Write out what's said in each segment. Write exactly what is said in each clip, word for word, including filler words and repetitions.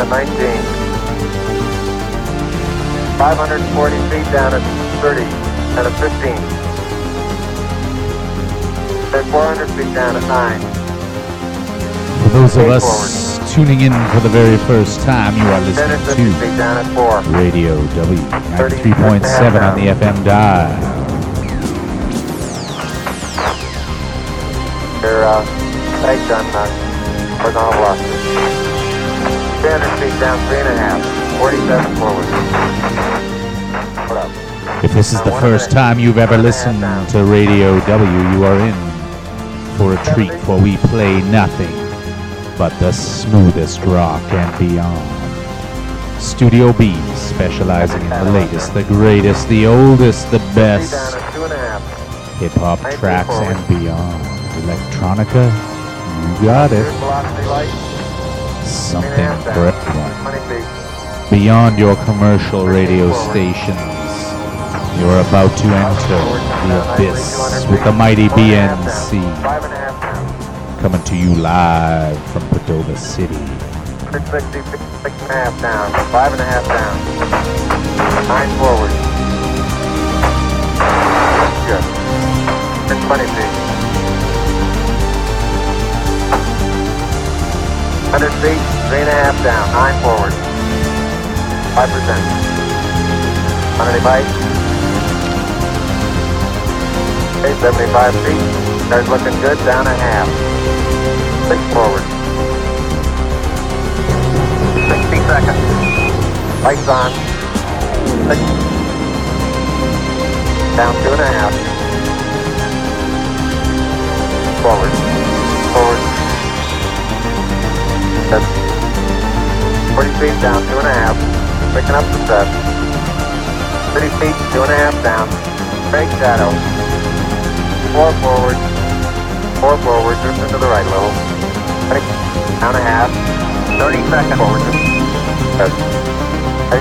at nineteen. five hundred forty feet down at thirty and at fifteen. At four hundred feet down at nine. For those of us forward. Tuning in for the very first time, you are listening to down at four. Radio W ninety-three point seven on the F M dial. Your uh, sights on uh, horizontal velocity. three hundred feet down, three and a half. forty-seven forward. What up? If this is the first time you've ever listened to Radio W, you are in for a treat, for we play nothing but the smoothest rock and beyond. Studio B, specializing in the latest, the greatest, the oldest, the best hip-hop tracks and beyond. Electronica, you got it. Something for everyone. Beyond your commercial radio stations, you're about to enter the abyss with the mighty B N C. Coming to you live from Padova City. six sixty, six and a half down, five and a half down, nine forward. Good. six twenty feet. one hundred feet, three and a half down, nine forward. five percent. On any bite? Okay, seventy-five feet. Starts looking good, down a half. Six forward. sixty seconds. Lights on. Six. Down two and a half. Forward. Forward. Seven. forty feet down, two and a half. Picking up the set. thirty feet, two and a half down. Straight shadow. Four forward. Four forward, drift into the right a little. Ready? Down a half. thirty seconds forward. Good. Ready?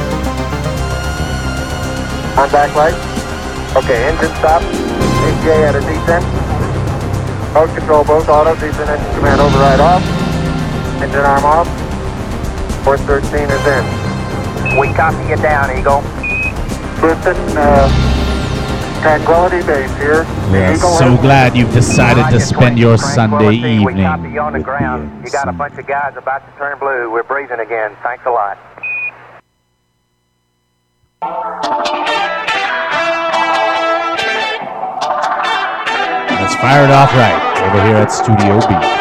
On back light. Okay, engine stop. A T A at a descent. Mode control both autos. Descent engine command override off. Engine arm off. four thirteen is in. We copy you down, Eagle. Houston, uh... Tranquility Base here. We are so glad you've decided to spend your Sunday evening. We copy you on the ground. You got a bunch of guys about to turn blue. We're breathing again. Thanks a lot. Let's fire it off right over here at Studio B.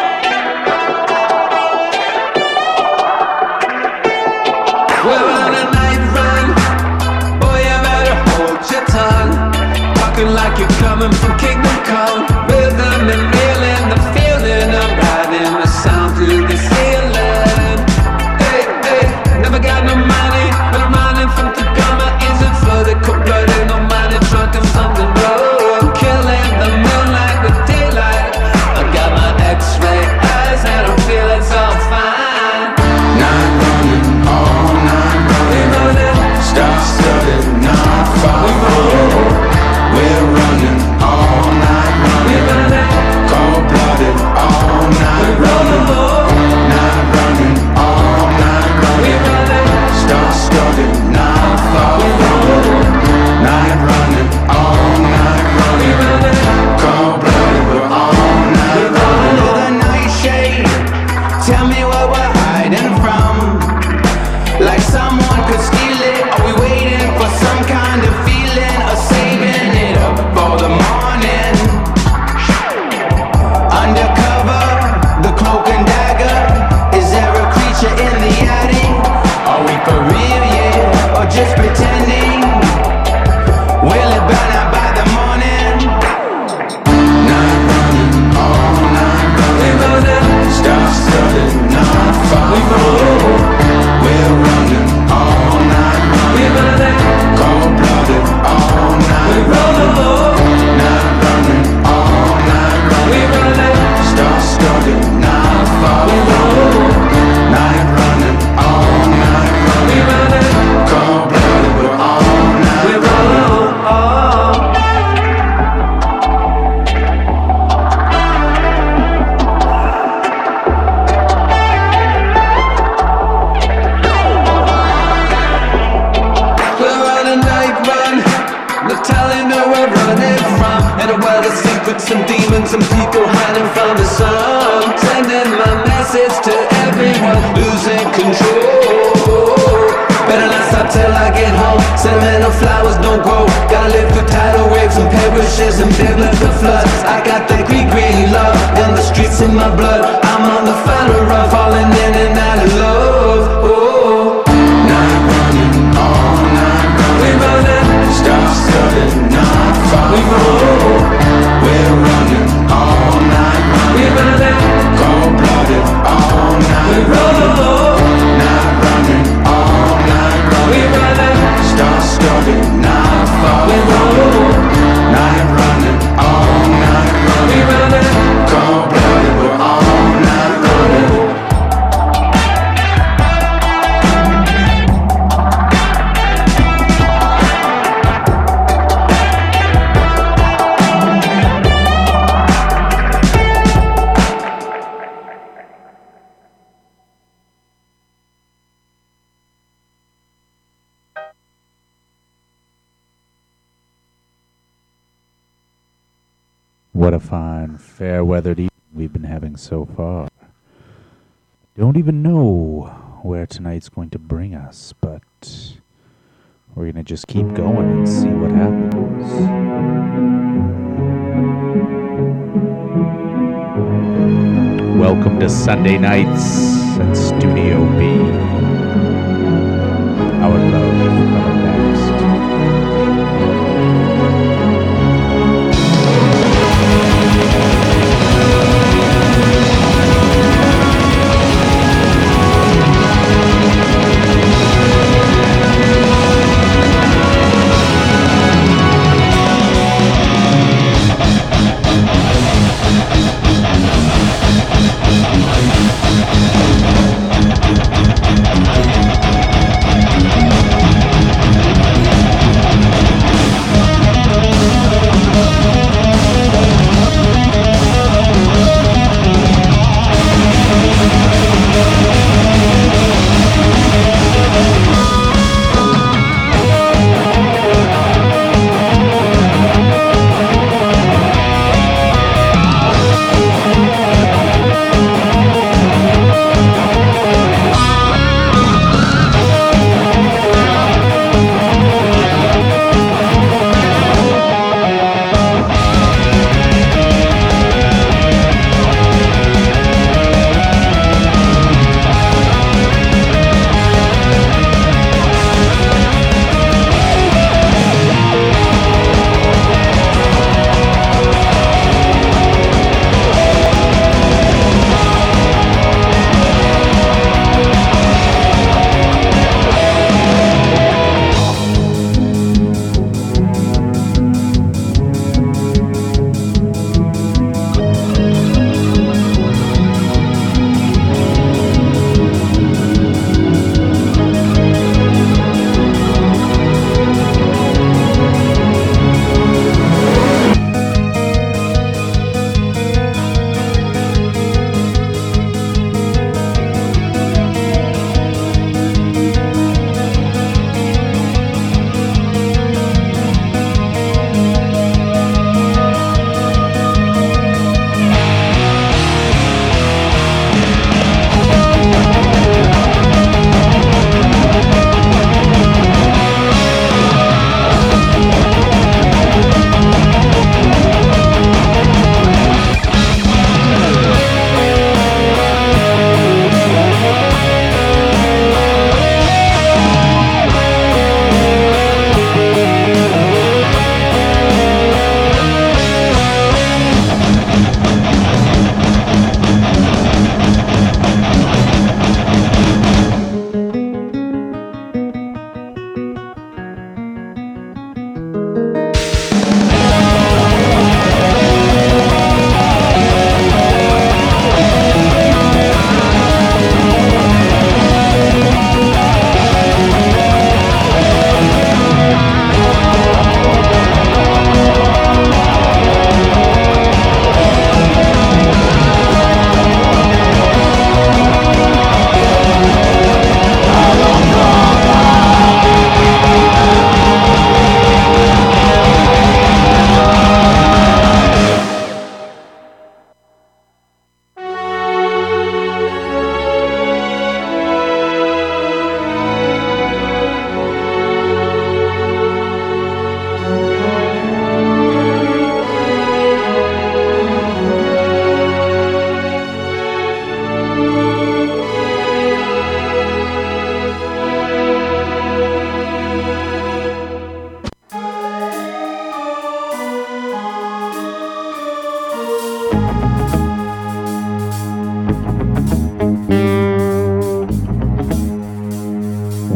Like you're coming from Kingdom Come. Rhythm and feeling the feeling of riding the sound through the ceiling. Hey, hey, never got no money, but I'm running from Tacoma. Isn't for the cold-blooded, no money, drunk and something road. Killing the moonlight with daylight. I got my X-ray eyes and I'm feeling so fine. Night running, all night running. Star-studded, not far from. We're running all night running, cold-blooded all night running, night running all night running, star-studded not far from, night running all night running, cold-blooded we're all night running. Under the nightshade, tell me what we're hiding from, like someone could steal it. Are we waiting for some kind of feeling or saving it up for the morning? Undercover, the cloak and dagger. Is there a creature in the attic? Are we for real, yeah, or just pretending? Will it burn out by the morning? Night running, all night running, star-studded, not far from. We're running all some demons and people hiding from the sun. Sending my message to everyone losing control. Better not stop till I get home. Sentimental flowers don't grow. Gotta live through tidal waves and perishes and biblical floods. I got the Greek green love in the streets in my blood. I'm on the final run, falling in and out of love. Oh, night running, all night running. We running, stars studded, not far. We roll, we're running, all night running. We running, cold blooded, all night. We roll, night running, all night running. We running, stars studded, not far. We roll, night running, all night running. We running, cold blooded, we're all night running. What a fine, fair-weathered evening we've been having so far. Don't even know where tonight's going to bring us, but we're going to just keep going and see what happens. Welcome to Sunday nights at Studio B. Our love coming next.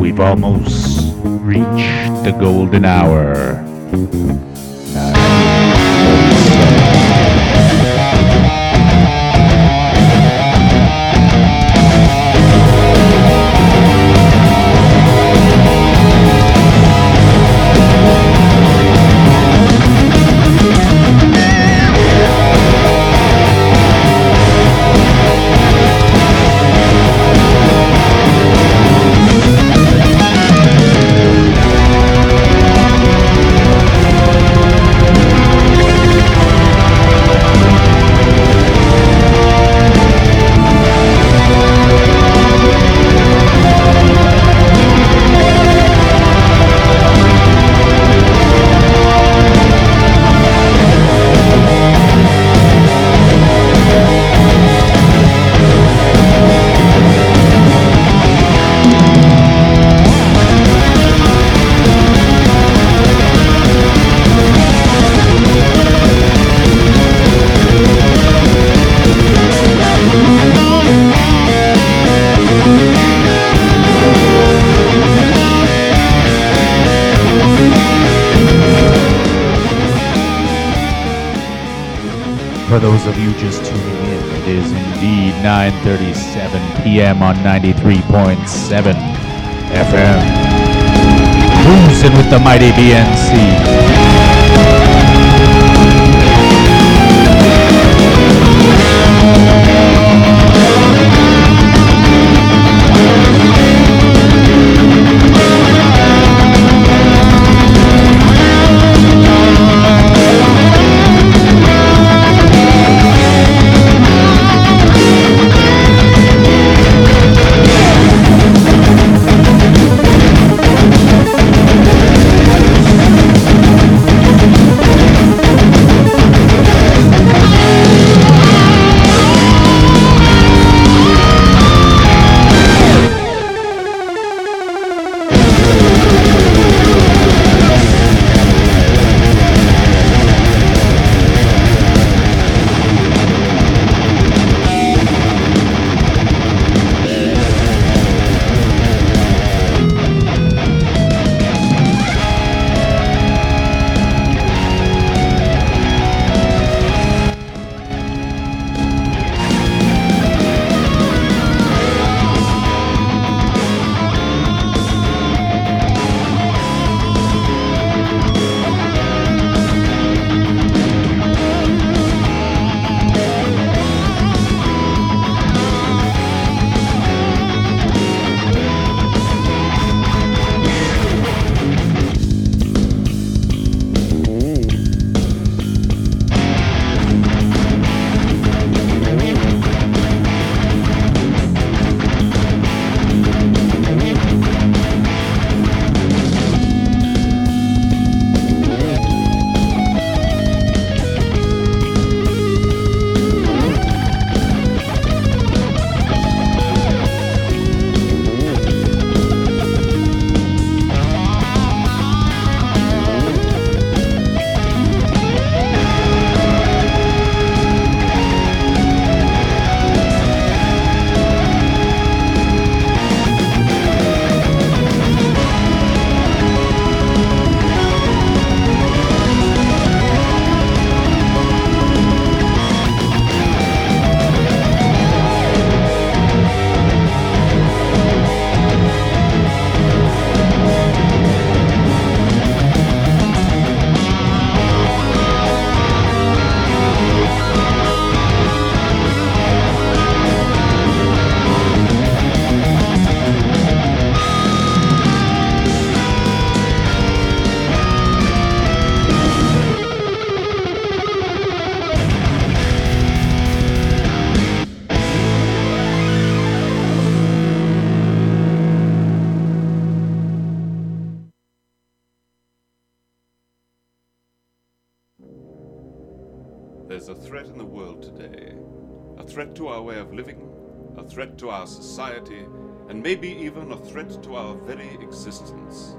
we've almost reached the golden hour. For those of you just tuning in, it is indeed nine thirty-seven p.m. on ninety-three point seven F M. Cruising with the mighty B N C. There's a threat in the world today, a threat to our way of living, a threat to our society, and maybe even a threat to our very existence.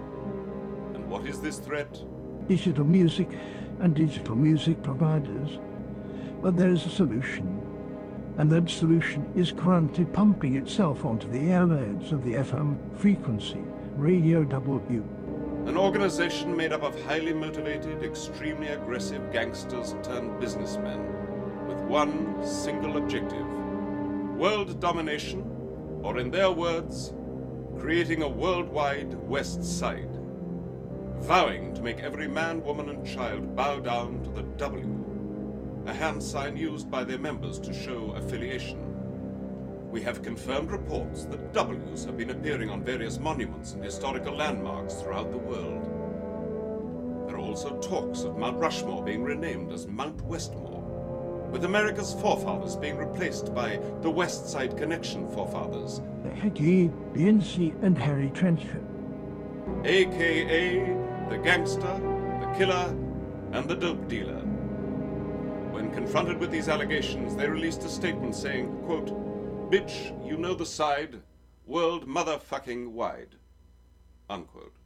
And what is this threat? Digital music and digital music providers. But there is a solution, and that solution is currently pumping itself onto the airwaves of the F M frequency Radio W. An organization made up of highly motivated, extremely aggressive gangsters turned businessmen with one single objective: world domination, or in their words, creating a worldwide West Side, vowing to make every man, woman, and child bow down to the W, a hand sign used by their members to show affiliation. We have confirmed reports that W's have been appearing on various monuments and historical landmarks throughout the world. There are also talks of Mount Rushmore being renamed as Mount Westmore, with America's forefathers being replaced by the West Side Connection forefathers, Hagee, Beyonce, and Harry Trenchard. A K A the gangster, the killer, and the dope dealer. When confronted with these allegations, they released a statement saying, quote, "Bitch, you know the side, world motherfucking wide," unquote.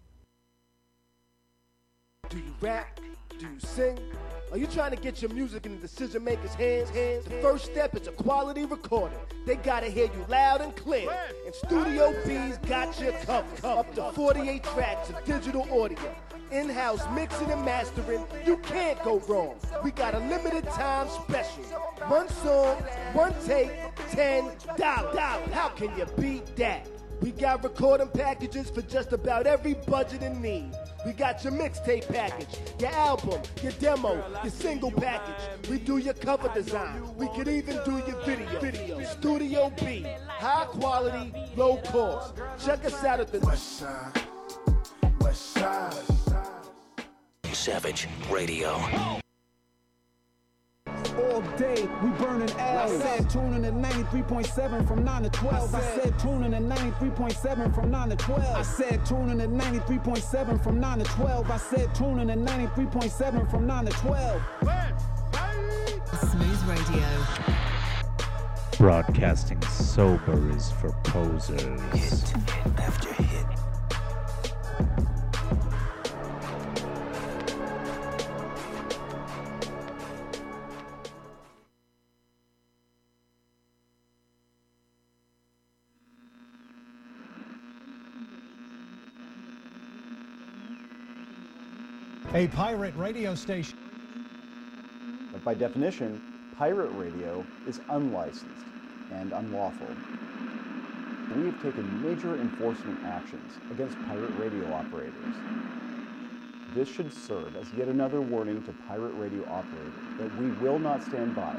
Do you rap? Do you sing? Are you trying to get your music in the decision makers' hands? hands? The first step is a quality recording. They gotta hear you loud and clear. And Studio B's got you covered. Up to forty-eight tracks of digital audio. In-house mixing and mastering, you can't go wrong. We got a limited time special. One song, one take, ten dollars. How can you beat that? We got recording packages for just about every budget and need. We got your mixtape package, your album, your demo, your single package. We do your cover design. We could even do your video. video. Studio B, high quality, low cost. Check us out at the West Side. West Side. Savage Radio. All day, we burning L. I said tuning at ninety-three point seven from nine to twelve. I said tuning at ninety-three point seven from nine to twelve. I said tuning at ninety-three point seven from nine to twelve. I said tuning at ninety-three point seven from nine to twelve. Smooth Radio. Broadcasting sober is for posers. Hit, hit after hit. A pirate radio station. But by definition, pirate radio is unlicensed and unlawful. We have taken major enforcement actions against pirate radio operators. This should serve as yet another warning to pirate radio operators that we will not stand by.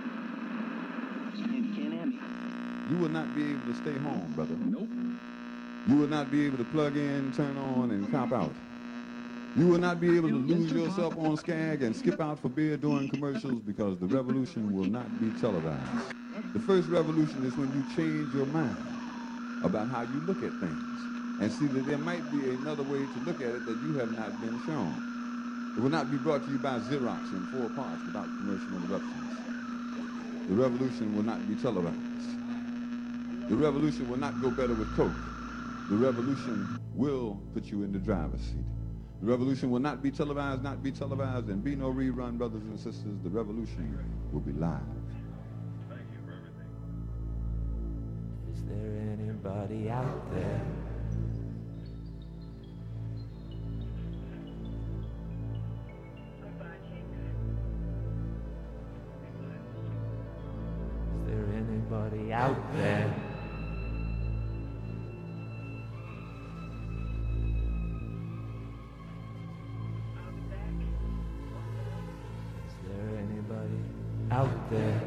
You will not be able to stay home, brother. Nope. You will not be able to plug in, turn on, and cop out. You will not be able to lose yourself on Skag and skip out for beer during commercials because the revolution will not be televised. The first revolution is when you change your mind about how you look at things and see that there might be another way to look at it that you have not been shown. It will not be brought to you by Xerox in four parts without commercial interruptions. The revolution will not be televised. The revolution will not go better with Coke. The revolution will put you in the driver's seat. The revolution will not be televised, not be televised, and be no rerun, brothers and sisters. The revolution will be live. Thank you for everything. Is there anybody out there? Is there anybody out there? Out there.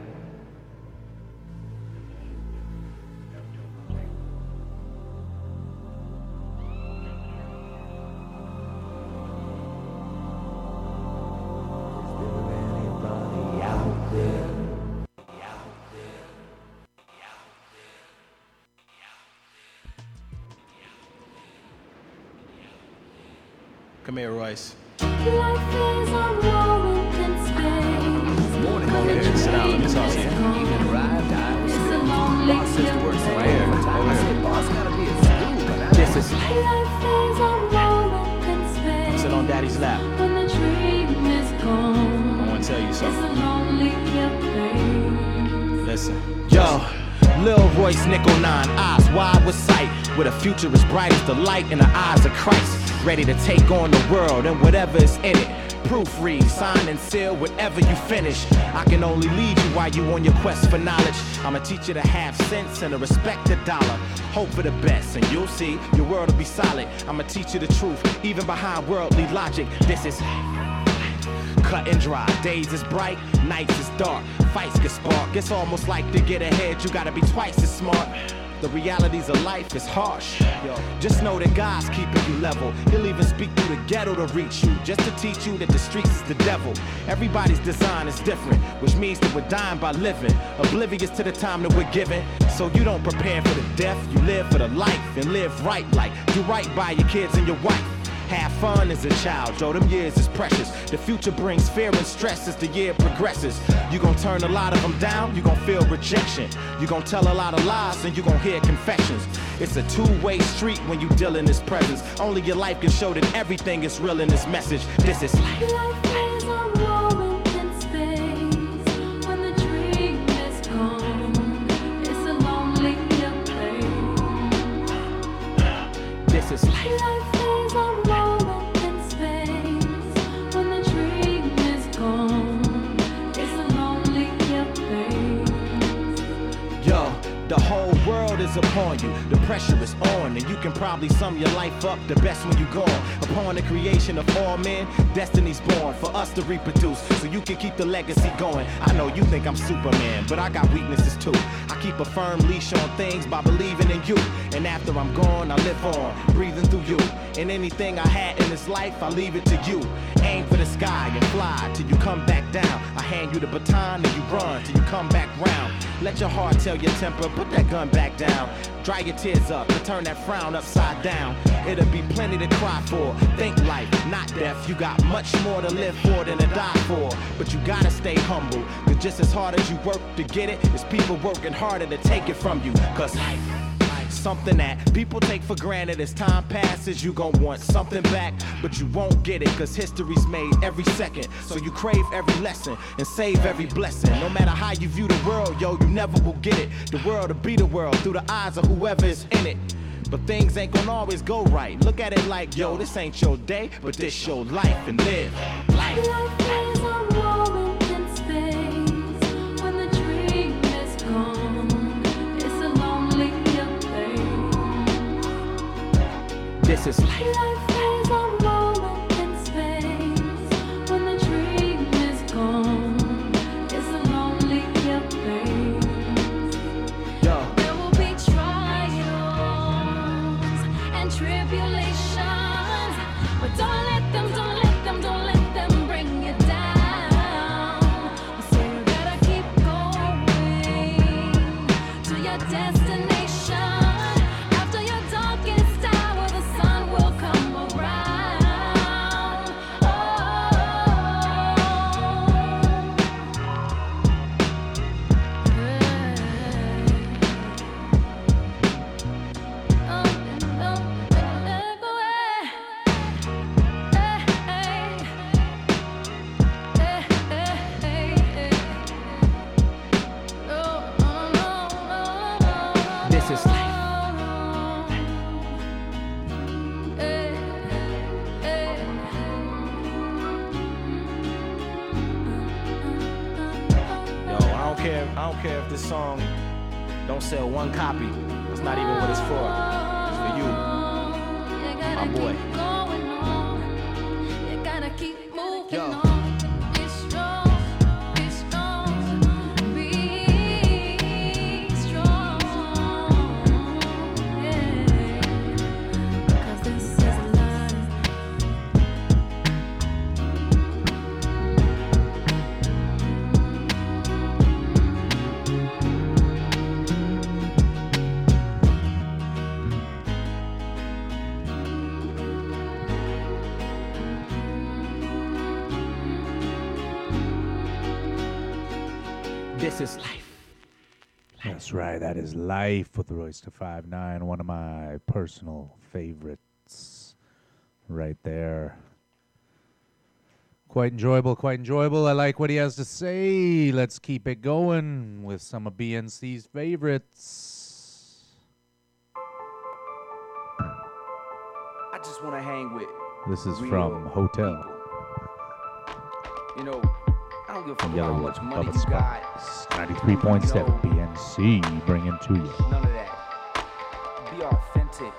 Come here, Royce. Life is a moment in space. Morning, come here. Sit down. Let me talk to you. You can ride, die. It's a lonely Boss says to work place. right here. I said, boss gotta be at school. This is. Life is a moment in space. Sit on daddy's lap. When the dream is gone. I want to tell you something. It's a lonely place. Listen. Yo. Lil Royce, nickel nine, eyes wide with sight. with a future as bright as the light in the eyes of Christ. Ready to take on the world and whatever is in it. Proofread, sign and seal whatever you finish. I can only lead you while you on your quest for knowledge. I'ma teach you to have sense and to respect the dollar. Hope for the best and you'll see your world will be solid. I'ma teach you the truth, even behind worldly logic. This is cut and dry. Days is bright, nights is dark. Fights get spark. It's almost like to get ahead, you gotta be twice as smart. The realities of life is harsh. Yo, just know that God's keeping you level. He'll even speak through the ghetto to reach you, just to teach you that the streets is the devil. Everybody's design is different, which means that we're dying by living, oblivious to the time that we're given. So you don't prepare for the death, you live for the life and live right, like do right by your kids and your wife. Have fun as a child, yo, them years is precious. The future brings fear and stress as the year progresses. You gon' turn a lot of them down, you gon' feel rejection. You gon' tell a lot of lies and you gon' hear confessions. It's a two-way street when you deal in this presence. Only your life can show that everything is real in this message. This is life. Life is a moment in space. When the dream is gone, it's a lonely place. This is life. Life is a moment in space. When the dream is gone, it's a lonely place. Yo, the whole world is upon you. The pressure is on, and you can probably sum your life up the best when you're gone. Upon the creation of all men, destiny's born for us to reproduce, so you can keep the legacy going. I know you think I'm Superman, but I got weaknesses too. I keep a firm leash on things by believing in you. And after I'm gone, I live on, breathing through you. And anything I had in this life, I leave it to you. Aim for the sky and fly till you come back down. I hand you the baton and you run till you come back round. Let your heart tell your temper, put that gun back down. Dry your tears up and turn that frown upside down. It'll be plenty to cry for. Think life, not death. You got much more to live for than to die for. But you gotta stay humble, cause just as hard as you work to get it, it's people working harder to take it from you. Cause life, something that people take for granted. As time passes, you gon' want something back, but you won't get it, cause history's made every second. So you crave every lesson and save every blessing. No matter how you view the world, yo, you never will get it. The world will be the world through the eyes of whoever is in it. But things ain't gonna always go right. Look at it like, yo, this ain't your day, but this your life, and live life. Life is a moment in space. When the dream is gone, it's a lonely place. This is life. Life is a moment in space. When the dream is gone, it's a lonely place. Yo. There will be trials and tribulations, but don't let them, don't let them, don't let them bring you down. So you gotta keep going to your destination. After your darkest hour, the sun will come around. This is life. Yo, I don't care. I don't care if this song don't sell one copy. That's not even what it's for. It's for you, my boy. You gotta keep moving Yo. on. Be strong, be strong, be strong. Yeah. 'Cause this is life. This is life. That's right. That is Life with Royster five nine, one of my personal favorites right there. Quite enjoyable, quite enjoyable. I like what he has to say. Let's keep it going with some of B N C's favorites. I just want to hang with. This is real from Hotel. people. You know, I don't give a fuck about Yellow how much money Bubba you Spot. got. ninety-three point seven B N C bringing to you. None of that. Be authentic.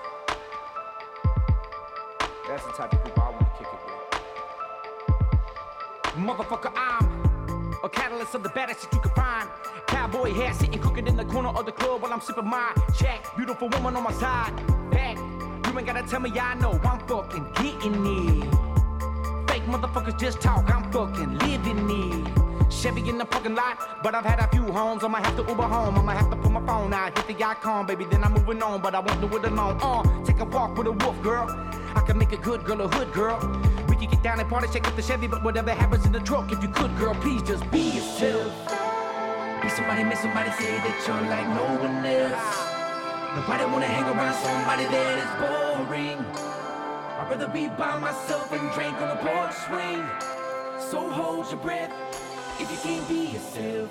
That's the type of people I want to kick it with. Motherfucker, I'm a catalyst of the baddest that you can find. Cowboy hat sitting cooking in the corner of the club while I'm sipping my Jack. Beautiful woman on my side. Back. You ain't gotta tell me I know I'm fucking getting it. Fake motherfuckers just talk, I'm fucking living it. Chevy in the parking lot, but I've had a few homes. I'ma have to Uber home, I'ma have to put my phone out, hit the icon, baby, then I'm moving on, but I won't do it alone. Uh, take a walk with a wolf, girl. I can make a good girl a hood girl. We can get down and party, shake up the Chevy, but whatever happens in the truck, if you could, girl, please just be yourself. Be somebody, miss somebody, say that you're like no one else. Nobody wanna hang around somebody that is boring. I'd rather be by myself and drink on a porch swing. So hold your breath if you can't be yourself.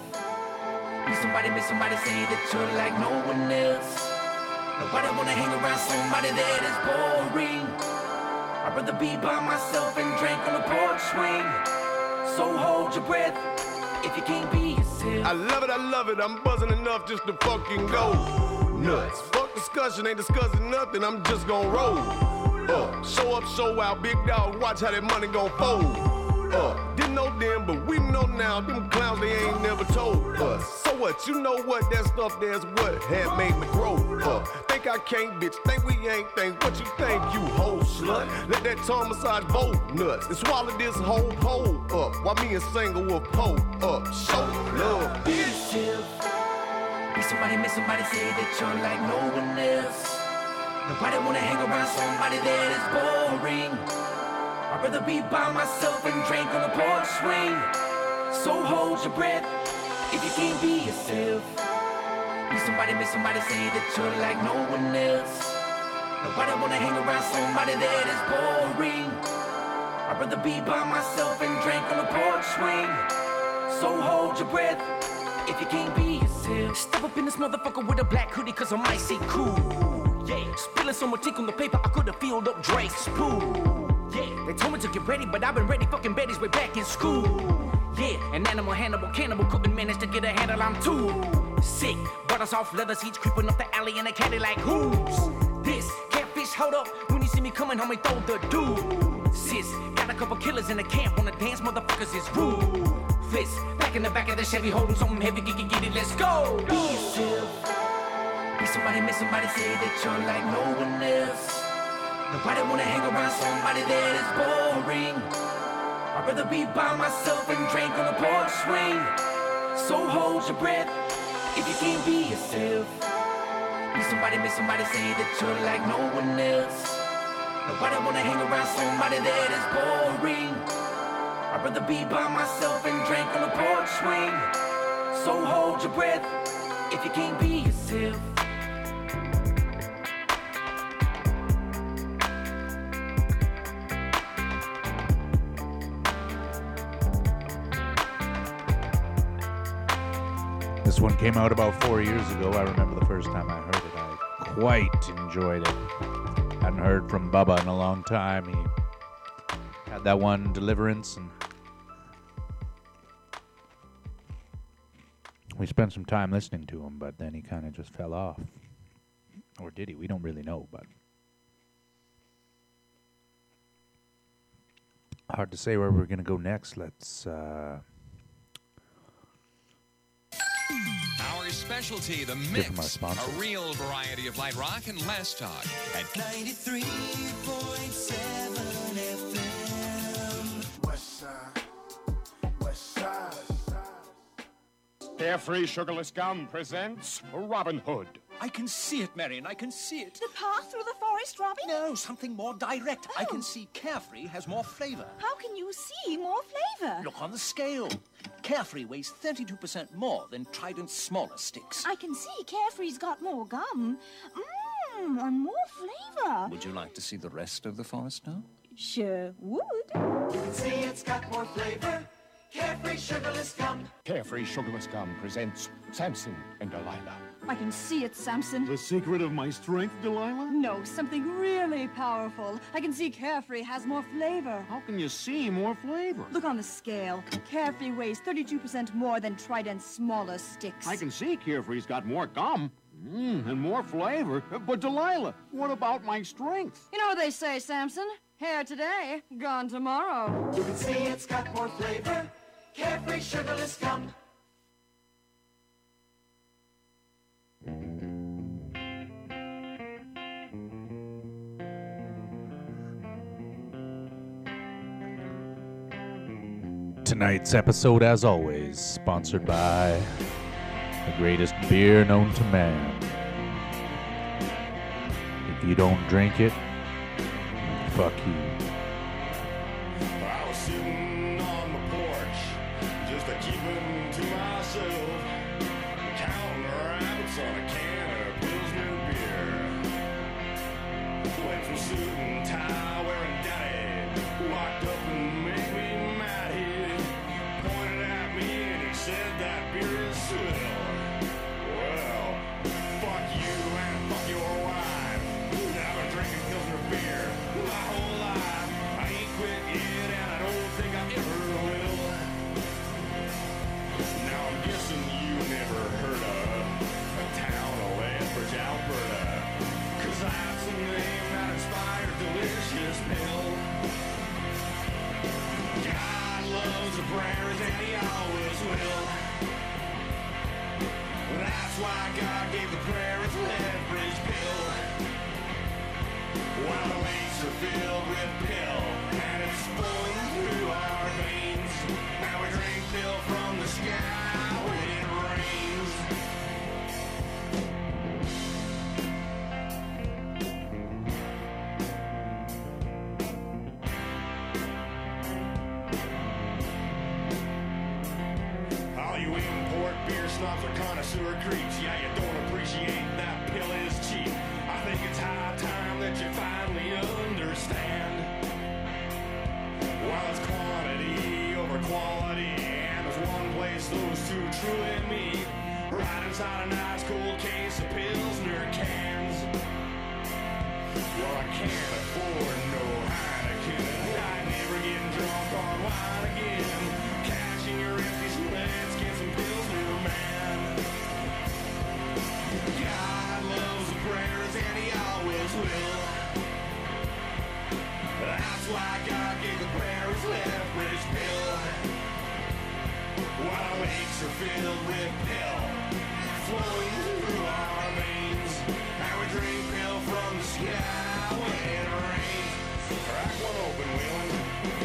Be somebody, miss somebody, say that you're like no one else. Nobody wanna hang around somebody that is boring. I'd rather be by myself and drink on a porch swing. So hold your breath if you can't be yourself. I love it, I love it, I'm buzzing enough just to fucking go nuts. Fuck discussion, ain't discussing nothing, I'm just gon' roll. Uh, show up, show out, big dog, watch how that money gon' fold. Uh, didn't know then, but we know now, them clowns they ain't never told us. So what, you know what, that stuff there's what had made me grow. Uh, think I can't, bitch, think we ain't, think what you think, you whole slut. Let that tongue massage both nuts and swallow this whole pole up while me and Single will pull up. Show love. Be yourself. Be somebody, miss somebody, say that you're like no one else. Nobody wanna hang around somebody that is boring. I'd rather be by myself and drink on a porch swing. So hold your breath if you can't be yourself. Be somebody, miss somebody, say that you're like no one else. Nobody wanna hang around somebody that is boring. I'd rather be by myself and drink on a porch swing. So hold your breath if you can't be yourself. Step up in this motherfucker with a black hoodie cause I'm icy cool. Yeah, spilling so much ink on the paper I could've filled up Drake's pool. Yeah, they told me to get ready, but I've been ready fucking Betty's way back in school. Yeah, an animal, Hannibal, cannibal, couldn't manage to get a handle, I'm too sick. Butter soft leather seats creeping up the alley in a caddy like who's this? Catfish, hold up, when you see me coming, homie, throw the dude. Sis, got a couple killers in the camp, wanna dance, motherfuckers is ruthless. Back in the back of the Chevy, holding something heavy, get it, get it, let's go. Be yourself. Be somebody, miss somebody, say that you're like no one else. Nobody wanna hang around somebody that is boring. I'd rather be by myself and drink on a porch swing. So hold your breath if you can't be yourself. Be somebody, miss somebody, say that you're like no one else. Nobody wanna hang around somebody that is boring. I'd rather be by myself and drink on a porch swing. So hold your breath if you can't be yourself. This one came out about four years ago. I remember the first time I heard it. I quite enjoyed it. Hadn't heard from Bubba in a long time. He had that one, Deliverance, and we spent some time listening to him, but then he kind of just fell off. Or did he? We don't really know, but hard to say where we're going to go next. Let's... Uh, Our specialty, the Give him our mix, sponsor. a real variety of light rock and less talk. At ninety-three point seven F M. West Side, West Side. Carefree Sugarless Gum presents Robin Hood. I can see it, Marion. I can see it. The path through the forest, Robin? No, something more direct. Oh. I can see Carefree has more flavor. How can you see more flavor? Look on the scale. Carefree weighs thirty-two percent more than Trident's smaller sticks. I can see Carefree's got more gum. Mmm, and more flavor. Would you like to see the rest of the forest now? Sure would. You can see it's got more flavor. Carefree Sugarless Gum. Carefree Sugarless Gum presents Samson and Delilah. I can see it, Samson. The secret of my strength, Delilah? No, something really powerful. I can see Carefree has more flavor. How can you see more flavor? Look on the scale. Carefree weighs thirty-two percent more than Trident's smaller sticks. I can see Carefree's got more gum. Mmm, and more flavor. But Delilah, what about my strength? You know what they say, Samson? Hair today, gone tomorrow. You can see it's got more flavor. Carefree sugarless gum. Tonight's episode, as always, sponsored by the greatest beer known to man. If you don't drink it, fuck you. I was sitting on my porch, just a keeping to myself, counting rabbits on a can of Pilsner beer. Went from suit and tie wearing daddy, walked up and made me mad. He pointed at me and he said that beer is swell. Well, fuck you and fuck your wife. I've been drinking Pilsner beer my whole life. I ain't quit yet and I don't think I ever will. Now I'm guessing you never heard of a town of Lethbridge, Alberta, 'cause that's the name that inspired Delicious Pill. God loves the prairies and he always will. That's why God gave the prairies Lethbridge Pill. While the lakes are filled with pill and it's flowing through our veins. Now we drink pill from the sky when it rains. All you import beer snobs are connoisseur creeps. Yeah, you don't appreciate that pill is cheap. I think it's high time that you finally understand. While it's quantity over quality, and there's one place those two truly meet, right inside a nice cold case of Pilsner cans. Well, I can't afford no Heineken. I ain't never getting drunk on wine again. Cash in your empties, let's get some Pilsner, man. God loves the prayers and he always will. That's why God gave the prayers Lethbridge Pill. While our lakes are filled with pill flowing through our veins, and we drink pill from the sky when it rains. Crack one open, Wheeling.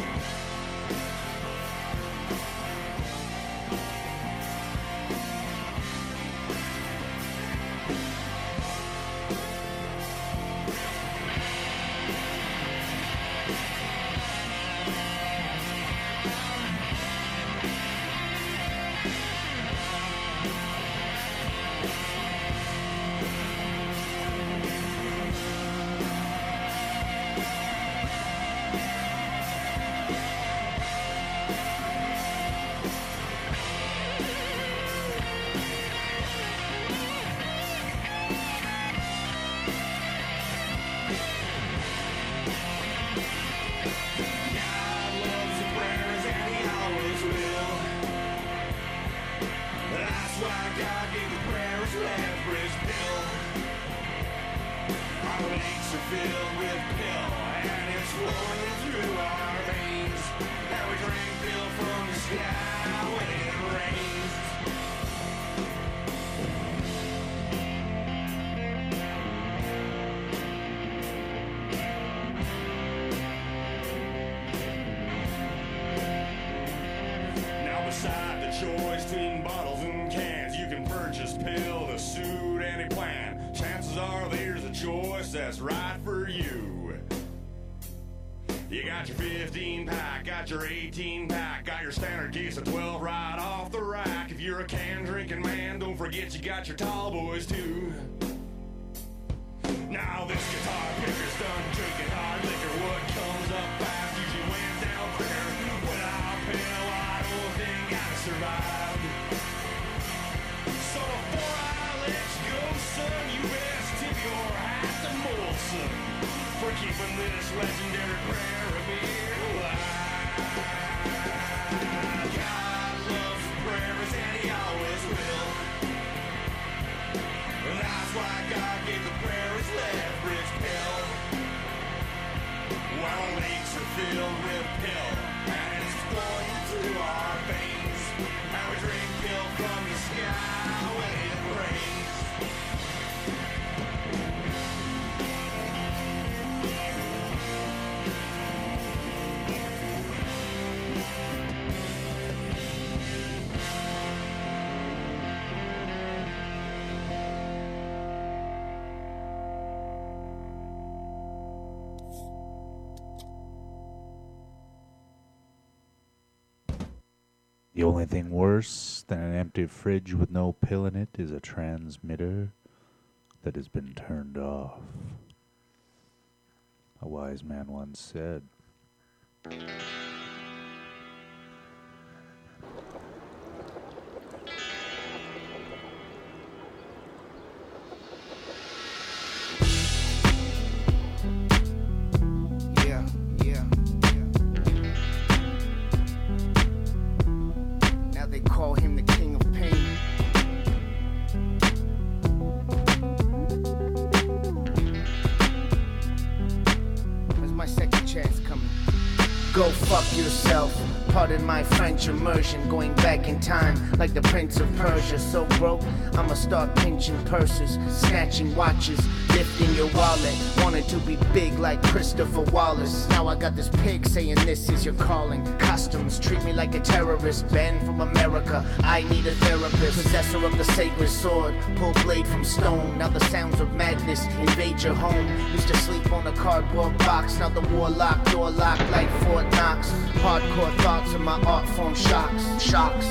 Filled with pill, and it's flowing through our veins. And we drink pill from the sky when it rains. Now beside the choice between bottles and cans, you can purchase pill to suit any plan. Chances are there's a choice that's right for you. You got your fifteen pack, got your eighteen pack, got your standard case of twelve right off the rack. If you're a can drinking man, don't forget you got your tall boys too. Now this guitar picker's done drinking hard liquor. What comes up fast usually went down quicker. Without pill, I don't think I survived. So before I let you go, this legendary prayer of me. God loves prayers and he always will. That's why God gave the prayer his leverage pill. While lakes are filled with pill, and it's flowing through our veins. And we drink pill from the sky when it rains. The only thing worse than an empty fridge with no pill in it is a transmitter that has been turned off. A wise man once said. Yeah, yeah. Now they call him the king of pain. Where's my second chance coming? Go fuck yourself. Pardon my French immersion, going back in time like the Prince of Persia. So broke, I'ma start pinching purses, snatching watches, lifting your wallet. Wanted to be big like Christopher Wallace. Now I got this pig saying this is your calling. Customs treat me like a terrorist, banned from America. I need a therapist, possessor of the sacred sword, pull blade from stone. Now the sounds of madness invade your home. Used to sleep on a cardboard box, now the warlock door locked like Fort Knox. Hardcore thoughts of my art form shocks, shocks,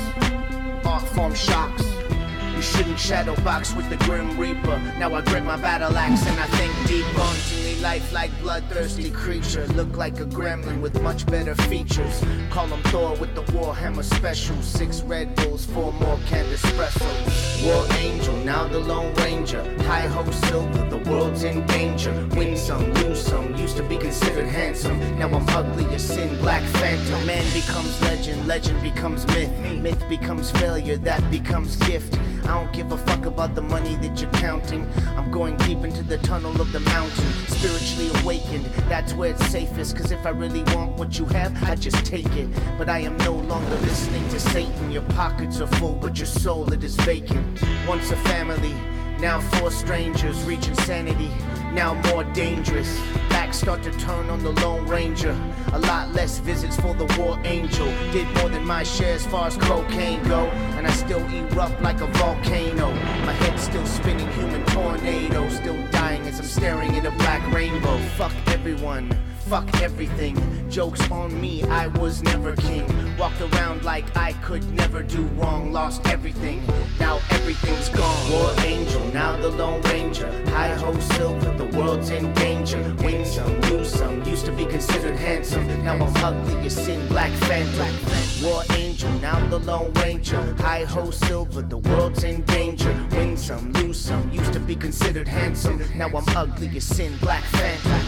art form shocks. You shouldn't shadow box with the Grim Reaper. Now I grip my battle axe and I think deep. Hauntingly life like bloodthirsty creature. Look like a gremlin with much better features. Call him Thor with the Warhammer special. Six Red Bulls, four more canned espresso. War Angel, now the Lone Ranger. Hi-ho silver, the world's in danger. Win some, lose some, used to be considered handsome. Now I'm ugly as sin, Black Phantom. Man becomes legend, legend becomes myth. Myth becomes failure, that becomes gift. I don't give a fuck about the money that you're counting. I'm going deep into the tunnel of the mountain. Spiritually awakened, that's where it's safest. Cause if I really want what you have, I just take it. But I am no longer listening to Satan. Your pockets are full, but your soul, it is vacant. Once a family, now four strangers reach insanity. Now more dangerous. Backs start to turn on the Lone Ranger. A lot less visits for the War Angel. Did more than my share as far as cocaine go. And I still erupt like a volcano. My head's still spinning, human tornado. Still dying as I'm staring at a black rainbow. Fuck everyone, fuck everything. Jokes on me, I was never king. Walked around like I could never do wrong. Lost everything, now everything's gone. War Angel, now the Lone Ranger. Hi-ho silver, the world's in danger. Win some, lose some, used to be considered handsome. Now I'm ugly as sin, Black Phantom. War Angel, now the Lone Ranger. Hi-ho silver, the world's in danger. Win some, lose some, used to be considered handsome. Now I'm ugly as sin, Black Phantom.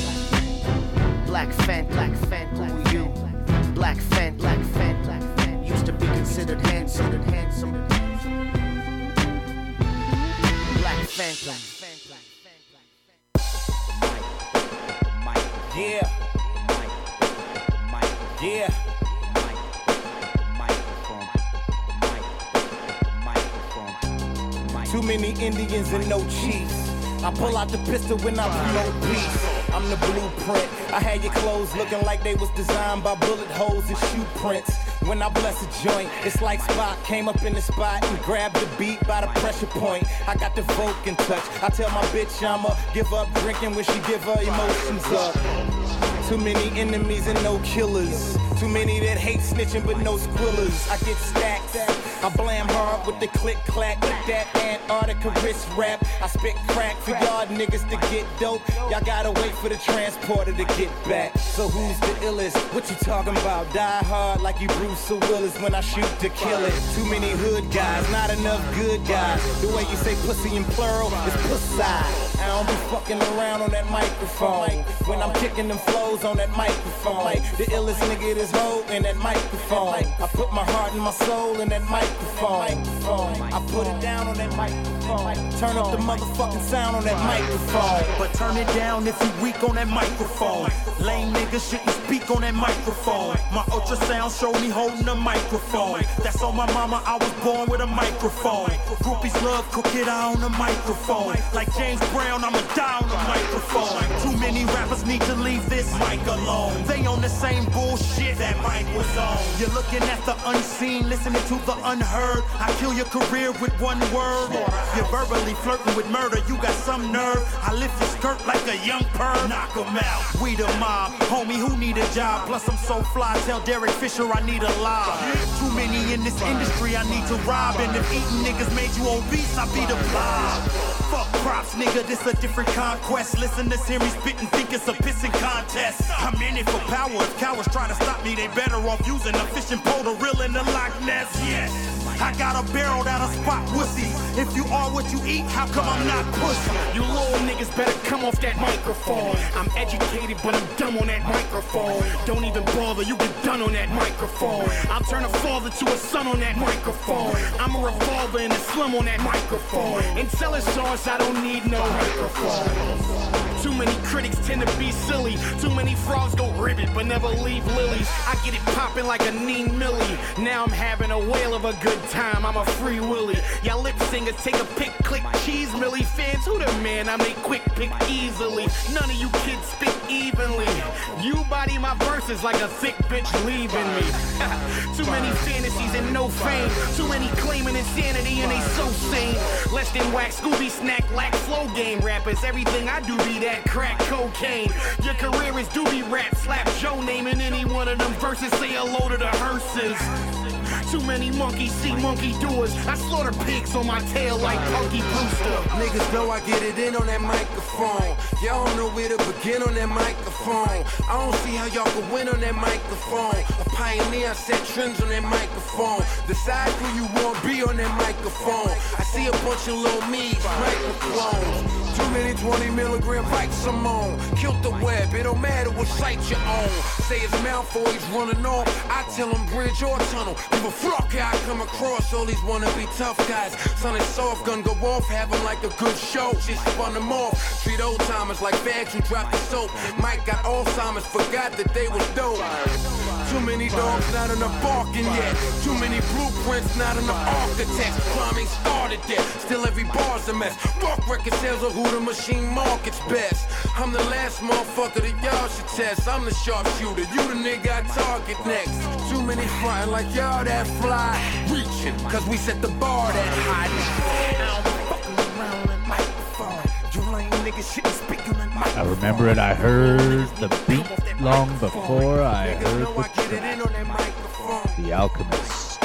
Black Phantom, Black Phantom, who you? Black Phantom, Black Phantom, Black Phantom. Used to be considered handsome, handsome. Black Phantom. Yeah. Yeah. Too many Indians and no chiefs. I pull out the pistol when I promote peace. I'm the blueprint. I had your clothes looking like they was designed by bullet holes and shoe prints. When I bless a joint, it's like Spock came up in the spot and grabbed the beat by the pressure point. I got the Vulcan touch. I tell my bitch I'ma give up drinking when she give her emotions up. Too many enemies and no killers. Too many that hate snitching but no squillers. I get stacked. I blam her up with the click clack. With that Antarctica wrist wrap. I spit crack for y'all niggas to get dope. Y'all gotta wait for the transporter to get back. So who's the illest? What you talking about? Die hard like you Bruce Willis when I shoot to kill it. Too many hood guys, not enough good guys. The way you say pussy in plural is pussy. I I don't be fucking around on that microphone. When I'm kicking them flows on that microphone. The illest nigga this hoe in that microphone. I put my heart and my soul in that microphone. I put it down on that microphone. Turn up the motherfucking sound on that microphone. But turn it down if you weak on that microphone. Lame niggas shouldn't speak on that microphone. My ultrasound showed me holding a microphone. That's on my mama, I was born with a microphone. Groupies love cook it on the microphone. Like James Brown, I'ma die on the microphone. Too many rappers need to leave this mic alone. They on the same bullshit that mic was on. You're looking at the unseen, listening to the unheard. I kill your career with one word. You're verbally flirting with murder, you got some nerve. I lift your skirt like a young perv. Knock 'em out. We the mob, homie, who need a job? Plus I'm so fly, tell Derek Fisher I need a live. Too many in this industry I need to rob. And if eating niggas made you obese, I be the blob. Fuck props, nigga, this a different conquest. Listeners hear me spit and think it's a pissing contest. I'm in it for power, if cowards try to stop me, they better off using a fishing pole to reel in the Loch Ness. Yes, I got a barrel that'll spot wussies. If you are what you eat, how come I'm not pussy? You little niggas better come off that microphone. I'm educated, but I'm dumb on that microphone. Don't even bother, you get done on that microphone. I'll turn a father to a son on that microphone. I'm a revolver and a slum on that microphone. And tell us songs I don't need no microphone. Too many critics tend to be silly. Too many frogs go ribbit but never leave lilies. I get it popping like a Neen Millie. Now I'm having a whale of a good time. I'm a free willy. Y'all lip singers take a pick, click, cheese Millie fans. Who the man? I make quick pick easily. None of you kids spit evenly. You body my verses like a thick bitch leaving me. Too many fantasies and no fame. Too many claiming insanity and they so sane. Less than whack, Scooby snack, lack flow game rappers. Everything I do be that crack cocaine. Your career is doobie rap, slap Joe name in any one of them verses. Say hello to the hearses. Too many monkeys see monkey doers. I slaughter pigs on my tail like Punky Brewster. Niggas know I get it in on that microphone. Y'all don't know where to begin on that microphone. I don't see how y'all can win on that microphone. A pioneer, I set trends on that microphone. Decide who you want to be on that microphone. I see a bunch of little me's, microphones. Too many twenty milligram bikes I'm on. Killed the web, it don't matter what site you own. Say his mouth or he's running off. I tell him bridge or tunnel. Give a fuck how I come across. All these wanna be tough guys. Son is soft, gun go off. Have him like a good show. Just spun them off. Treat old timers like bags who drop the soap. Mike got Alzheimer's, forgot that they was dope. Too many dogs, not enough barking yet. Too many blueprints, not enough architects. Crime ain't started yet. Still every bar's a mess. Rock record sales are who the machine markets best. I'm the last motherfucker that y'all should test. I'm the sharpshooter, you the nigga I target next. Too many frontin' like y'all that fly. Reaching, cause we set the bar that high. I remember it, I heard the beat long before I heard the track. The Alchemist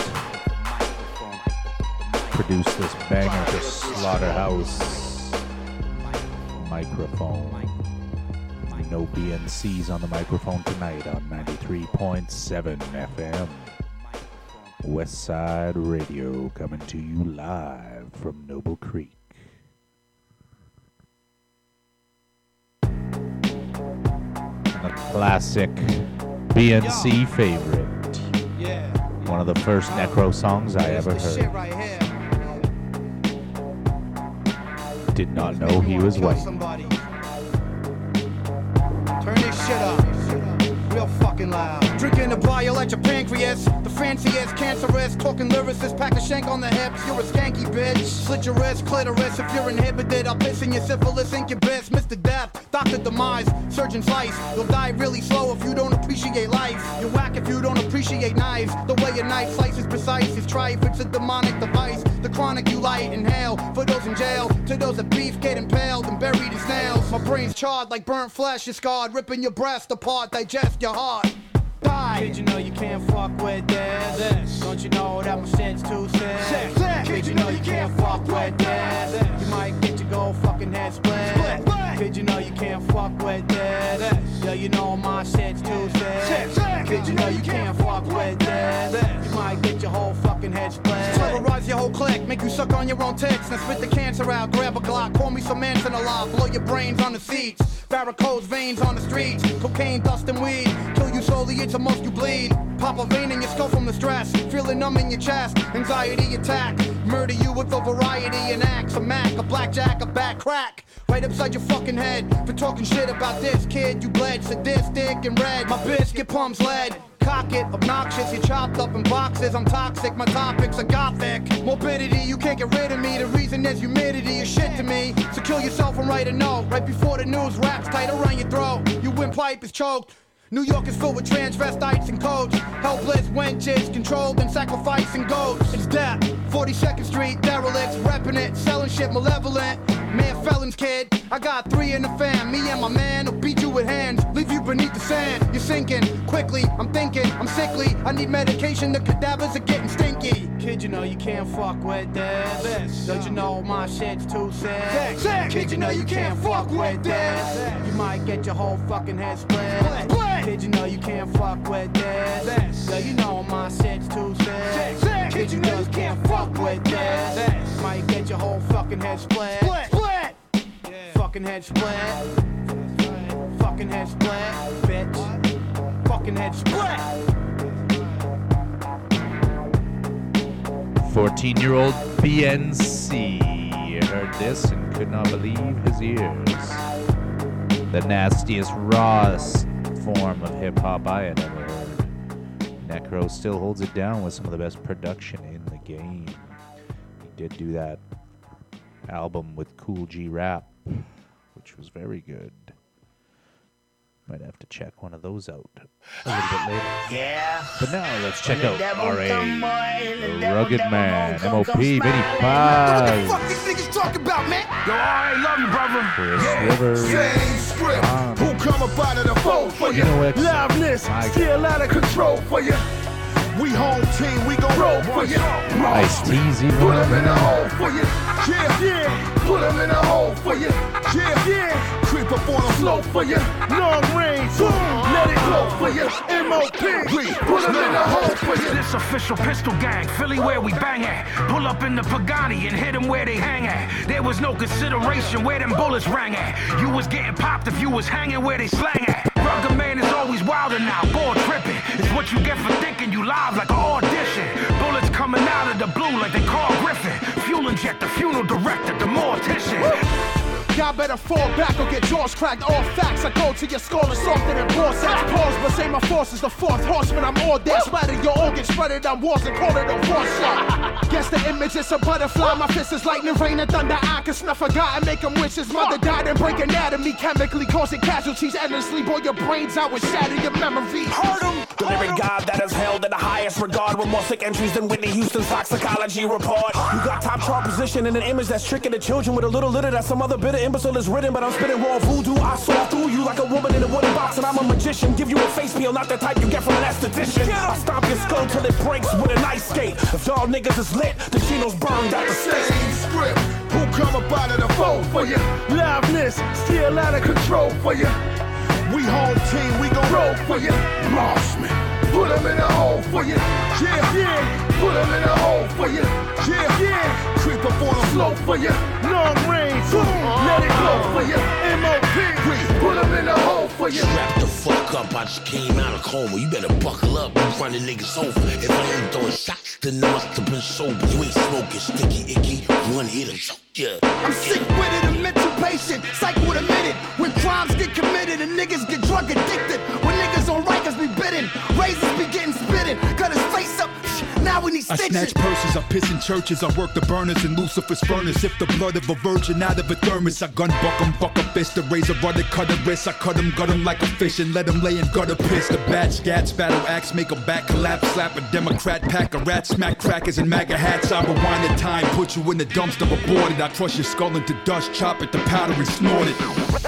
produced this banger for Slaughterhouse Microphone. No B N Cs on the microphone tonight on ninety-three point seven F M. Westside Radio coming to you live from Noble Creek. And a classic B N C favorite. One of the first Necro songs I ever heard. Did not know he was white. Turn this shit up. Real fucking loud. Drinking a bile at your pancreas. The fanciest, cancerous. Talking lyricist, pack a shank on the hips. You're a skanky bitch. Slit your wrist, clitoris. If you're inhibited, I'll piss in your syphilis, incubus. Mister Death, Doctor Demise, Surgeon Slice. You'll die really slow if you don't appreciate life. You're whack if you don't appreciate knives. The way a knife slices precise is trife. It's a demonic device. The chronic you light, inhale. For those in jail, to those that beef get impaled and buried in snails. My brain's charred like burnt flesh is scarred. Ripping your breast apart, digest your heart. Die. Did you know you can't fuck with this? this? Don't you know that my shit's too sick? sick, sick. Did you know you can't fuck with this? this? You might get your gold fucking head split. split. Did you know you can't fuck with this? this? Yo, you know my shit's too sick. sick, sick. Did you know you can't fuck with this? this? You might get your whole fucking head split. Terrorize your whole click, make you suck on your own tits and spit the cancer out. Grab a Glock, call me some Manson alive, blow your brains on the seats. Varicose veins on the streets, cocaine, dust and weed. Kill you slowly, it's the most you bleed. Pop a vein in your skull from the stress, feeling numb in your chest. Anxiety attack, murder you with a variety and axe. A Mac, a blackjack, a back crack. Right upside your fucking head for talking shit about this kid. You bled, sadistic and red. My biscuit pumps lead. Cock it, obnoxious, you chopped up in boxes. I'm toxic, my topics are gothic. Morbidity, you can't get rid of me. The reason there's humidity is shit to me. So kill yourself and write a note right before the news wraps tight around your throat. Your windpipe is choked. New York is filled with transvestites and codes. Helpless wenches, controlled and sacrificing goats. It's death. forty-second Street, derelicts, repping it, selling shit malevolent. Man, felons, kid. I got three in the fam. Me and my man will beat you with hands, leave you beneath the sand. You're sinking quickly. I'm thinking I'm sickly. I need medication. The cadavers are getting stinky. Kid, you know you can't fuck with this. Don't you know my shit's too sick? sick. Kid, you know you can't fuck with this. You might get your whole fucking head split. Kid, you know you can't fuck with this. Girl, you know my shit's too sick. sick. Kid, you know you can't fuck with this. Might get your whole fucking head split. Split. Split. Yeah. Fucking head split. Fucking head split, bitch. Fucking head split. fourteen-year-old B N C heard this and could not believe his ears. The nastiest, rawest form of hip-hop I had ever heard. Necro still holds it down with some of the best production in the game. He did do that album with Cool G Rap, which was very good. Might have to check one of those out a little bit later. Yeah. But now let's check out R A, The Rugged Man, M O P, Vinny Paz, What the fuck these niggas talking about, man? Yo, R A, love you, brother. Chris yeah. Rivers, Same script. Um, Who come up out of the fold for you? You know what? Liveness, still out of control for you. We home team, we gon' roll for you. Ice-T's even Put up them in in the there. hole for you. Yeah, yeah. Put them in the hole for you. Yeah, yeah. Creep up on them slow for you. Long range, boom, let it blow for you. M O P, put them in the hole for you. This official pistol gang, Philly where we bang at. Pull up in the Pagani and hit them where they hang at. There was no consideration where them bullets rang at. You was getting popped if you was hanging where they slang at. Rugged Man is always wildin' now, ball tripping. It's what you get for thinking you live like an audition. Bullets coming out of the blue like they Carl Griffin. Fuel inject the funeral director, the mortician. Y'all better fall back or get jaws cracked. All facts, I go to your skull and softer than ball sacks. Pause, but say my force is the fourth horseman. I'm all there, splatter your organs, spread it on walls and call it a war shot. Guess the image is a butterfly. My fist is lightning, rain and thunder. I can snuff a guy and make him wish his mother died and break anatomy, chemically causing casualties endlessly. Blow your brains out and shatter your memory. Hurt him. The lyric god that is held in the highest regard, with more sick entries than Whitney Houston's toxicology report. You got top chart position in an image that's tricking the children with a little litter that some other bitter imbecile is written, but I'm spitting raw voodoo. I saw through you like a woman in a wooden box, and I'm a magician. Give you a face peel, not the type you get from an esthetician. I stomp your skull till it breaks with an ice skate. If y'all niggas is lit, the Chino's burned out the state. Same script. Who come up out of the fold for you? Liveness, still out of control for you. We home team, we gon' roll for you. Mossman, put them in the hole for you. Yeah, yeah. Put them in the hole for you. Yeah, yeah. Creep up on them slow for you. Long range, boom, let it blow for you. M O P, put them in the hole for you. Strap the fuck up, I just came out of coma. You better buckle up in front of niggas over. If I ain't throwing shots, then I must have been sober. You ain't smoking, sticky, icky, one hitter, choke ya. I'm sick with it, a mental patient. Psych with a minute. When crimes get committed and niggas get drug addicted. When niggas on rikers be bitten. Razors be getting spitting. Cut his face up. Now we need I stitches. snatch purses, I piss in churches, I work the burners in Lucifer's furnace. If the blood of a virgin out of a thermos, I gun buck 'em, buck a fist, the razor rod, they cut a wrist. I cut 'em, gut 'em like a fish and let 'em lay in gutter piss. The bad scats, battle axe, make a back collapse, slap a Democrat, pack a rat, smack crackers and MAGA hats. I rewind the time, put you in the dumpster, aborted. I crush your skull into dust, chop it to powder and snort it.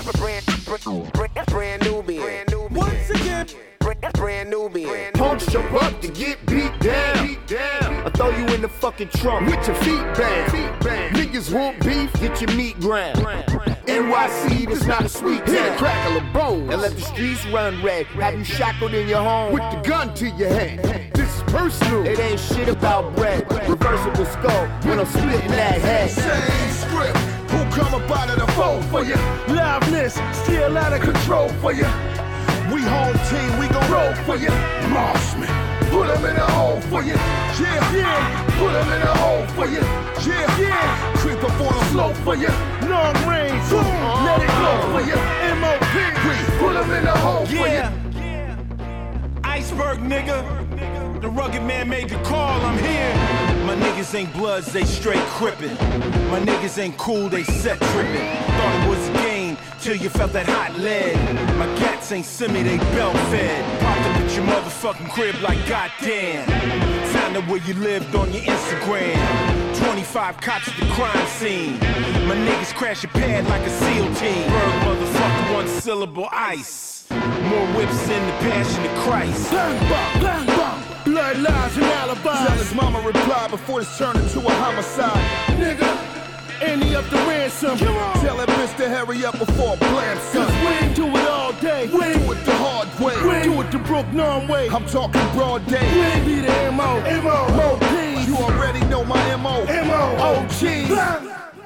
Brand Nubian. Once again, brand Nubian. Punch your butt to get beat down. Beat down. I throw you in the fucking trunk with your feet bang. Feet bang. Niggas want beef, get your meat ground. N Y C, this not a sweet town. Hit a crackle of bones and let the streets run red. Have you shackled in your home with the gun to your head. This is personal. It ain't shit about bread. reversible skull when I'm splitting that head. Same script. Who come up out of the fold for you? Liveness, still out of control for you. We home team, we gon' roll for you. Marksman, put them in a hole for you. Yeah, yeah, put them in a hole for you. Yeah, yeah, creep up on them slow for you. Long range, boom, let it go for you. M O P, put them in a hole for you. Yeah. Iceberg nigga, the rugged man made the call, I'm here. My niggas ain't bloods, they straight crippin'. My niggas ain't cool, they set trippin'. Thought it was a game, till you felt that hot lead. My cats ain't semi, they belt fed. Popped up at your motherfucking crib like goddamn. Found out where you lived on your Instagram. twenty-five cops at the crime scene. My niggas crash a pad like a SEAL team. Bird motherfucker, one syllable ice. More whips in the passion of Christ. Bang, bang, bang, bang. Blood lies and alibis. Tell his mama reply before this turned into a homicide. Nigga, Annie up the ransom. Tell that bitch to hurry up before I blam some. Cause we ain't do it all day. We ain't do it the hard way. We ain't do it the Brook Norm way. I'm talking broad day. We ain't be the M O. M O. M O P. You already know my M O. M O. O G.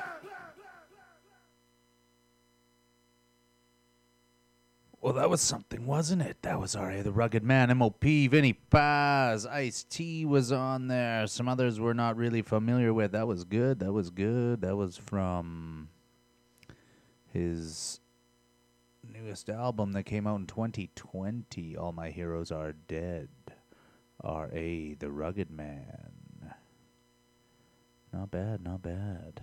Well, that was something, wasn't it? That was R A the Rugged Man, M O P, Vinny Paz, Ice-T was on there. Some others we're not really familiar with. That was good. That was good. That was from his newest album that came out in twenty twenty, All My Heroes Are Dead. R A the Rugged Man. Not bad, not bad.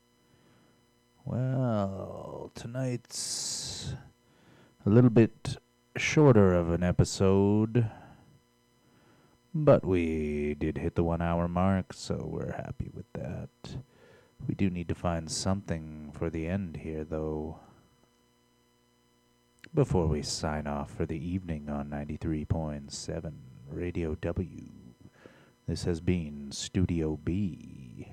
Well, tonight's a little bit shorter of an episode, but we did hit the one hour mark, so we're happy with that. We do need to find something for the end here, though, before we sign off for the evening on ninety-three point seven Radio W. This has been Studio B,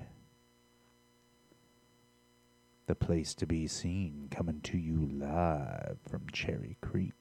the place to be seen, coming to you live from Cherry Creek.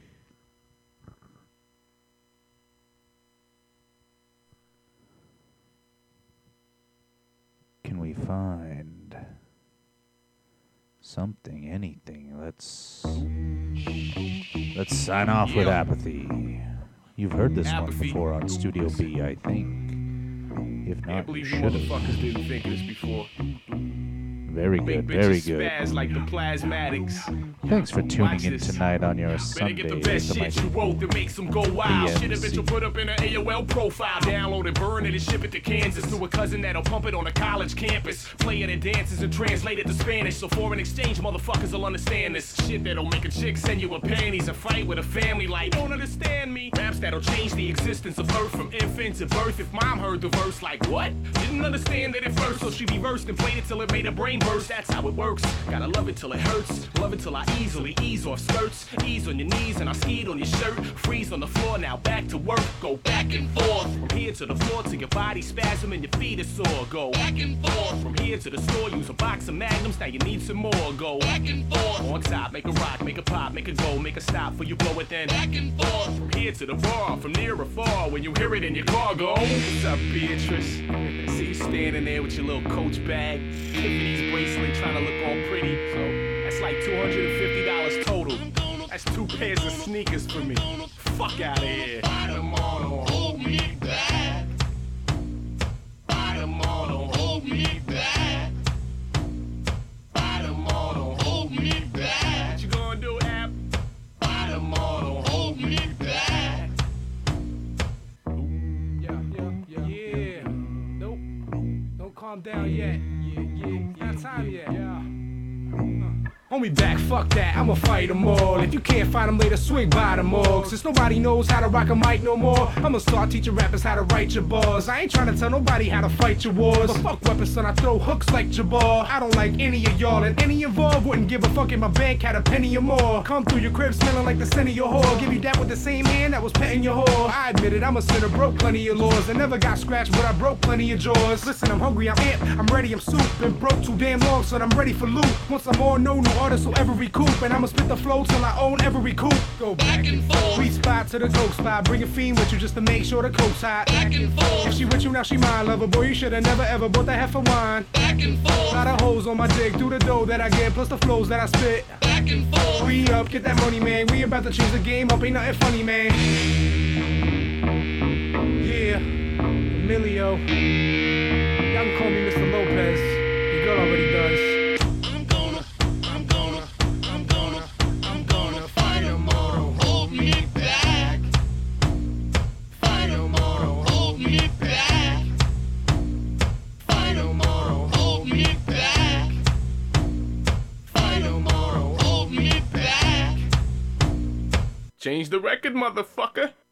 Can we find something, anything? Let's let's sign off with Apathy. You've heard this one before on Studio B, I think. If not, you should have. Motherfuckers didn't think of this before. Very good, very good. Spaz like the plasmatics. Thanks for tuning in tonight on your Better Sunday. get the best shit you wrote that makes them go wild. Shit a bitch will put up in an A O L profile. Download it, burn it, and ship it to Kansas to a cousin that'll pump it on a college campus. Play it in dances and translate it to Spanish. So foreign exchange motherfuckers will understand this. Shit that'll make a chick send you a panties and fight with a family like, you don't understand me. Raps that'll change the existence of Earth from infant to birth. If mom heard the verse like, what? Didn't understand it at first, so she reversed and played it till it made her brain burst. That's how it works. Gotta love it till it hurts. Love it till I easily ease off skirts. Ease on your knees and I skied on your shirt. Freeze on the floor, now back to work. Go back and forth. From here to the floor till your body spasm and your feet are sore. Go back and forth. From here to the store, use a box of magnums. Now you need some more. Go back and forth. On top, make a rock, make a pop, make a go, make a stop for you blow it then. Back and forth. From here to the bar, from near or far. When you hear it in your car, go. What's up, Beatrice? See you standing there with your little Coach bag. Tiffany's bracelet, trying to look all pretty. So that's like two hundred fifty dollars total. That's two pairs of sneakers for me. Fuck out of here. Ride them on, don't hold me back. Ride them on, don't hold me back. Ride them on, don't hold me back. What you gonna do, App? Ride them on, don't hold me back. Yeah, yeah, yeah. Yeah. Nope. Don't calm down yet. Yeah, yeah. Not time yet. Yeah. Uh. Homie back, fuck that, I'ma fight them all. If you can't find them later, swing by them all. Since nobody knows how to rock a mic no more, I'ma start teaching rappers how to write your bars. I ain't trying to tell nobody how to fight your wars. But fuck weapons, son, I throw hooks like Jabbar. I don't like any of y'all, and any involved wouldn't give a fuck if my bank had a penny or more. Come through your crib smelling like the scent of your whore. Give you that with the same hand that was petting your whore. I admit it, I'm a sinner, broke plenty of laws. I never got scratched, but I broke plenty of jaws. Listen, I'm hungry, I'm amped, I'm ready, I'm soup. Been broke too damn long, son, I'm ready for loot. Once I'm all known, artist will ever recoup, and I'ma spit the flow till I own every coupe. Go back and forth. We spot to the coke spot. Bring a fiend with you just to make sure the coke's hot. Back and forth. If she with you, now she mine, lover. Boy, you shoulda never ever bought that heifer wine. Back and forth. Lot of hoes on my dick, through the dough that I get, plus the flows that I spit. Back and forth. We up, get that money, man. We about to change the game up, ain't nothing funny, man. Yeah, Emilio. Y'all can call me Mister Lopez. Your girl already does. I'm gonna, I'm gonna, I'm gonna, I'm gonna fight 'em all to hold me back. Fight 'em all to hold me back. Fight 'em all to hold me back. Fight 'em all to hold me back. Change the record, motherfucker.